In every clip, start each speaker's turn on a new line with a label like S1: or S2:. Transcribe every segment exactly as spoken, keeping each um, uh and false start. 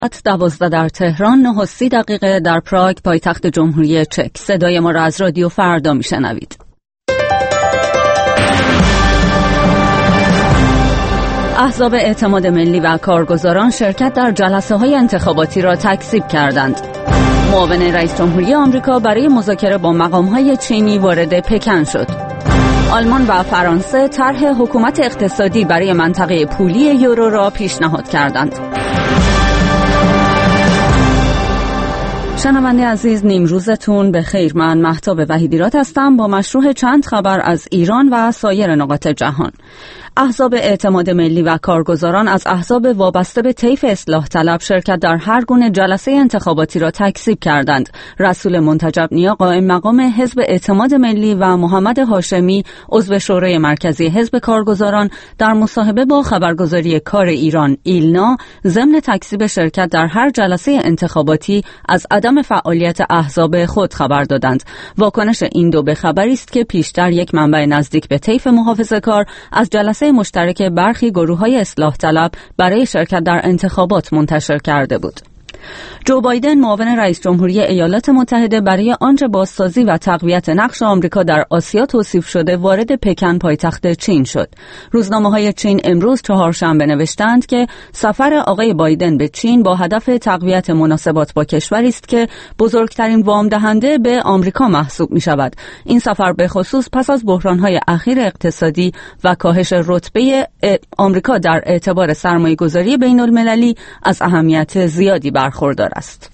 S1: دوازده در تهران، نه و سی دقیقه در پراگ پایتخت جمهوری چک. صدای ما را از رادیو فردا میشنوید. احزاب اعتماد ملی و کارگزاران شرکت در جلسه‌های انتخاباتی را تکذیب کردند. معاون رئیس جمهوری آمریکا برای مذاکره با مقام‌های چینی وارد پکن شد. آلمان و فرانسه طرح حکومت اقتصادی برای منطقه پولی یورو را پیشنهاد کردند. شنونده عزیز، نیمروزتون به خیر. من مهتاب وحیدیرات هستم با مشروع چند خبر از ایران و سایر نقاط جهان. احزاب اعتماد ملی و کارگزاران از احزاب وابسته به طیف اصلاح طلب شرکت در هر گونه جلسه انتخاباتی را تکذیب کردند. رسول منتجب نیا قائم مقام حزب اعتماد ملی و محمد هاشمی عضو شورای مرکزی حزب کارگزاران در مصاحبه با خبرگزاری کار ایران ایلنا ضمن تکذیب شرکت در هر جلسه انتخاباتی از عدم فعالیت احزاب خود خبر دادند. واکنش این دو به خبری است که پیشتر یک منبع نزدیک به طیف محافظه‌کار از جلسه مشترک برخی گروه‌های اصلاح طلب برای شرکت در انتخابات منتشر کرده بود. جو بایدن معاون رئیس جمهوری ایالات متحده برای آنچه بازسازی و تقویت نقش آمریکا در آسیا توصیف شده وارد پکن پایتخت چین شد. روزنامه‌های چین امروز چهارشنبه نوشتند که سفر آقای بایدن به چین با هدف تقویت مناسبات با کشوری است که بزرگترین وام دهنده به آمریکا محسوب می‌شود. این سفر به خصوص پس از بحران‌های اخیر اقتصادی و کاهش رتبه آمریکا در اعتبار سرمایه‌گذاری بین‌المللی از اهمیت زیادی برخوردار است.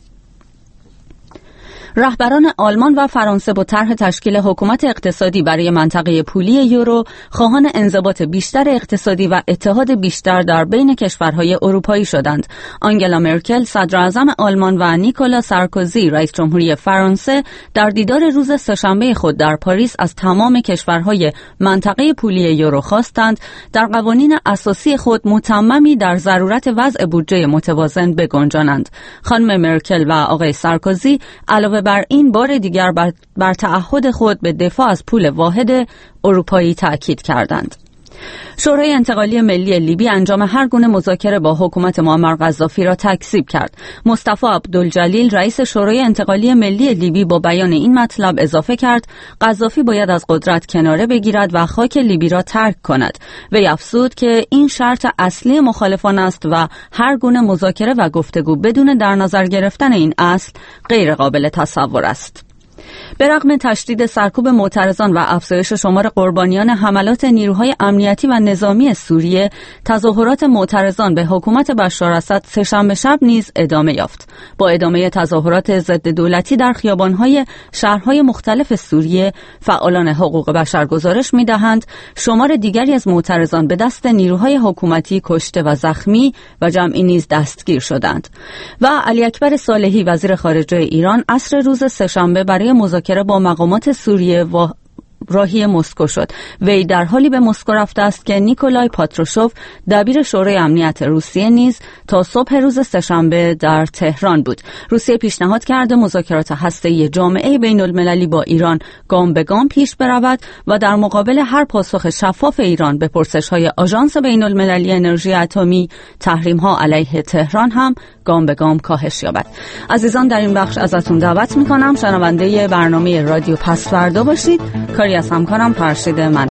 S1: رهبران آلمان و فرانسه با طرح تشکیل حکومت اقتصادی برای منطقه پولی یورو خواهان انضباط بیشتر اقتصادی و اتحاد بیشتر در بین کشورهای اروپایی شدند. آنگلا مرکل صدر اعظم آلمان و نیکولا سارکوزی رئیس جمهوری فرانسه در دیدار روز سه‌شنبه خود در پاریس از تمام کشورهای منطقه پولی یورو خواستند در قوانین اساسی خود متممی در ضرورت وضع بودجه متوازن بگنجانند. خانم مرکل و آقای سارکوزی علاوه بر این بار دیگر بر, بر تعهد خود به دفاع از پول واحد اروپایی تأکید کردند. شورای انتقالی ملی لیبی انجام هر گونه مذاکره با حکومت معمر قذافی را تکذیب کرد. مصطفی عبدالجلیل رئیس شورای انتقالی ملی لیبی با بیان این مطلب اضافه کرد قذافی باید از قدرت کناره بگیرد و خاک لیبی را ترک کند. وی افزود که این شرط اصلی مخالفان است و هر گونه مذاکره و گفتگو بدون در نظر گرفتن این اصل غیر قابل تصور است. به رغم تشدید سرکوب معترضان و افزایش شمار قربانیان حملات نیروهای امنیتی و نظامی سوریه، تظاهرات معترضان به حکومت بشار اسد سه‌شنبه شب نیز ادامه یافت. با ادامه تظاهرات ضد دولتی در خیابان‌های شهرهای مختلف سوریه، فعالان حقوق بشر گزارش می‌دهند شمار دیگری از معترضان به دست نیروهای حکومتی کشته و زخمی و جمعی نیز دستگیر شدند. و علی اکبر صالحی وزیر خارجه ایران عصر روز سه‌شنبه برای مذاکره با مقامات سوریه و راهی مسکو شد. وی در حالی به مسکو رفته است که نیکولای پاتروشوف دبیر شورای امنیت روسیه نیز تا صبح روز سه‌شنبه در تهران بود. روسیه پیشنهاد کرده مذاکرات هسته‌ای جامعه بین‌المللی با ایران گام به گام پیش برود و در مقابل هر پاسخ شفاف ایران به پرسش‌های آژانس بین‌المللی انرژی اتمی، تحریم‌ها علیه تهران هم گام به گام کاهش یابد. عزیزان، در این بخش ازتون دعوت می‌کنم شنونده برنامه رادیو پس‌فردا باشید. کاری از همکارم فرشید من